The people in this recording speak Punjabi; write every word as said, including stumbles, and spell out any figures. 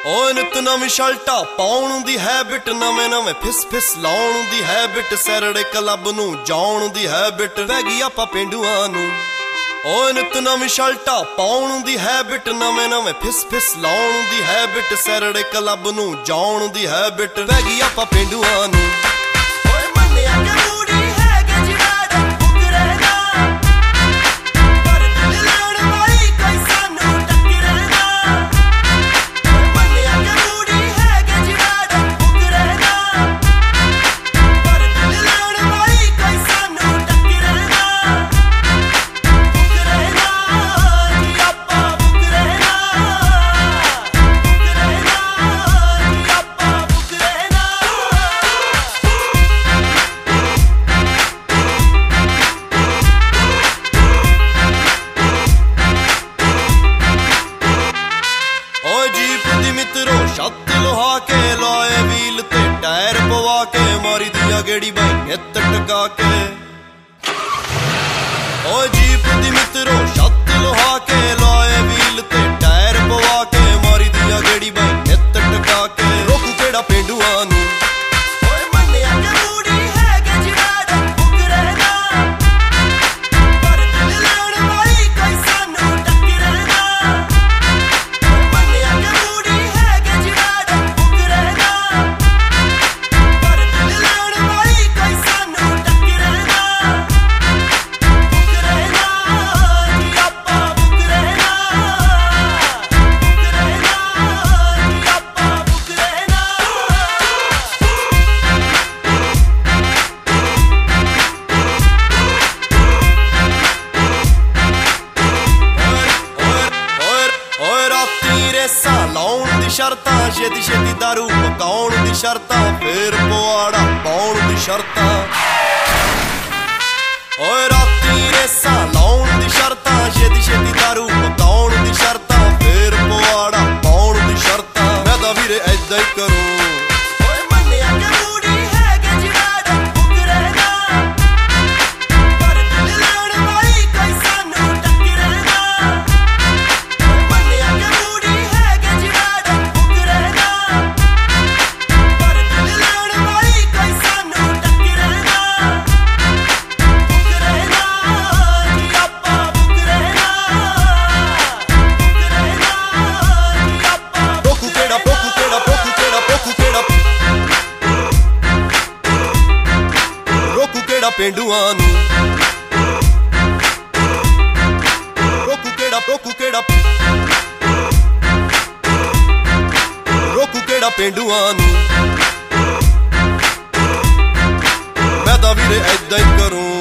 ਓਏ ਨਿਤ ਨਵੀਂ ਸ਼ਲਟਾ ਪਾਉਣ ਦੀ ਹੈਬਿਟ, ਨਵੇਂ ਨਵੇਂ ਫਿਸ ਫਿਸ ਲਾਉਣ ਦੀ ਹੈਬਿਟ, ਸੈਰੜੇ ਕਲੱਬ ਨੂੰ ਜਾਣ ਦੀ ਹੈਬਿਟ ਪੈ ਗਈ ਆਪਾਂ ਪੇਂਡੂਆਂ ਨੂੰ। ਓਏ ਨਿਤ ਨਵੀਂ ਸ਼ਲਟਾ ਪਾਉਣ ਦੀ ਹੈਬਿਟ, ਨਵੇਂ ਨਵੇਂ ਫਿਸ ਫਿਸ ਲਾਉਣ ਦੀ ਹੈਬਿਟ, ਸੈਰੜੇ ਕਲੱਬ ਨੂੰ ਜਾਣ ਦੀ ਹੈਬਿਟ ਪੈ ਗਈ ਆਪਾਂ ਪੇਂਡੂਆਂ ਨੂੰ। ਓਏ ਮੰਨਿਆ ਕਿ ਮੂੜੀ ਹੈਗੇ ਜਿਹੜਾ ਮੁੱਕ ਰਹਿਣਾ, ਪਰ ਦਿਲ ਲੈਣ ਵਾਲੀ ਕੋਈ ਸਾਨੂੰ ਟੱਕਰੇਗਾ। ਓਏ ਮੰਨਿਆ ਕਿ ਮੂੜੀ ਹੈਗੇ ਜਿਹੜਾ ਮੁੱਕ ਰਹਿਣਾ, ਪਰ ਦਿਲ ਲੈਣ ਵਾਲੀ ਕੋਈ ਸਾਨੂੰ ਟੱਕਰੇਗਾ। ਛੱਤ ਲੁਹਾ ਕੇ ਲਾਏ ਵੀਲ ਤੇ ਟਾਇਰ ਪਵਾ ਕੇ, ਮਾਰੀ ਦੀਆਂ ਗੇੜੀ ਬਾਈ ਨਿੱਤ ਟਕਾ ਕੇ। ਓਏ ਜੀਪ ਦੀ ਮਿੱਤਰੋ ਛੱਤ ਲੁਹਾ ਕੇ ਲਾਏ ਵੀਲ ਤੇ ਟਾਇਰ ਪਵਾ ਕੇ, ਮਾਰੀ ਦੀਆਂ ਗੇੜੀ ਬਾਈ ਨਿੱਤ ਟਕਾ ਕੇ ਰੋਕੂ ਕਿਹੜਾ ਪੇਂਡੂਆਂ ਨੂੰ। ਓਏ ਮੰਨਿਆ ਕਿ ਮੂੜੀ ਹੈਗੇ ਜਿਹੜਾ ਮੁੱਕ ਰਹਿਣਾ, ਪਰ ਦਿਲ ਲੈਣ ਵਾਲੀ ਕੋਈ ਸਾਨੂੰ ਟੱਕਰੇਗਾ। ਓਏ ਮੰਨਿਆ ਕਿ ਮੂੜੀ ਹੈਗੇ ਜਿਹੜਾ ਮੁੱਕ ਰਹਿਣਾ, ਪਰ ਦਿਲ ਲੈਣ ਵਾਲੀ ਕੋਈ ਸਾਨੂੰ ਟੱਕਰੇਗਾ। ਮੁੱਕ ਰਹਿਣਾ ਜੀ ਆਪਾਂ, ਮੁੱਕ ਰਹਿਣਾ, ਮੁੱਕ ਰਹਿਣਾ ਜੀ ਆਪਾਂ, ਮੁੱਕ ਰਹਿਣਾ। ਓਏ ਰਾਤੀ ਰੇਸਾਂ ਲਾਉਣ ਦੀ ਸ਼ਰਤਾਂ, ਛੇਤੀ ਛੇਤੀ ਦਾਰੂ ਪਕਾਉਣ ਦੀ ਸ਼ਰਤਾਂ, ਫੇਰ ਪਵਾੜਾ ਪਾਉਣ ਦੀ ਸ਼ਰਤਾਂ। ਓਏ ਰਾਤੀ ਰੇਸਾਂ ਲਾਉਣ ਦੀ ਸ਼ਰਤਾਂ, ਛੇਤੀ ਛੇਤੀ ਦਾਰੂ ਪਕਾਉਣ ਦੀ ਸ਼ਰਤਾਂ, ਫੇਰ ਪਵਾੜਾ ਪਾਉਣ ਦੀ ਸ਼ਰਤਾਂ ਮੈਂ ਤਾਂ ਵੀਰੇ ਏਦਾਂ ਹੀ ਕਰੂੰ। ਓਏ ਮੰਨਿਆ ਕਿ ਮੂੜੀ ਹੈਗੇ ਜਿਹੜਾ ਮੁੱਕ ਰਹਿਣਾ, ਪਰ ਦਿਲ ਲੈਣ ਵਾਲੀ ਕੋਈ ਸਾਨੂੰ ਟੱਕਰੇਗਾ। ਓਏ ਮੰਨਿਆ ਕਿ ਮੂੜੀ ਹੈਗੇ ਜਿਹੜਾ ਮੁੱਕ ਰਹਿਣਾ, ਪਰ ਦਿਲ ਲੈਣ ਵਾਲੀ ਕੋਈ ਸਾਨੂੰ ਟੱਕਰੇਗਾ। ਮੁੱਕ ਰਹਿਣਾ ਜੀ ਆਪਾਂ, ਮੁੱਕ ਰਹਿਣਾ, ਮੁੱਕ ਰਹਿਣਾ ਜੀ ਆਪਾਂ। ਪੋਕੂ ਕਿਹੜਾ, ਪੋਕੂ ਕਿਹੜਾ, ਪੋਕੂ ਕਿਹੜਾ, ਪੋਕੂ ਕਿਹੜਾ, ਰੋਕੂ ਕਿਹੜਾ ਪੇਂਡੂਆਂ ਨੂੰ। ਰੋਕੂ ਕਿਹੜਾ, ਰੋਕੂ ਕਿਹੜਾ, ਰੋਕੂ ਕਿਹੜਾ ਪੇਂਡੂਆਂ ਨੂੰ। ਮੈਂ ਤਾਂ ਵੀਰੇ ਏਦਾਂ ਹੀ ਕਰੂੰ।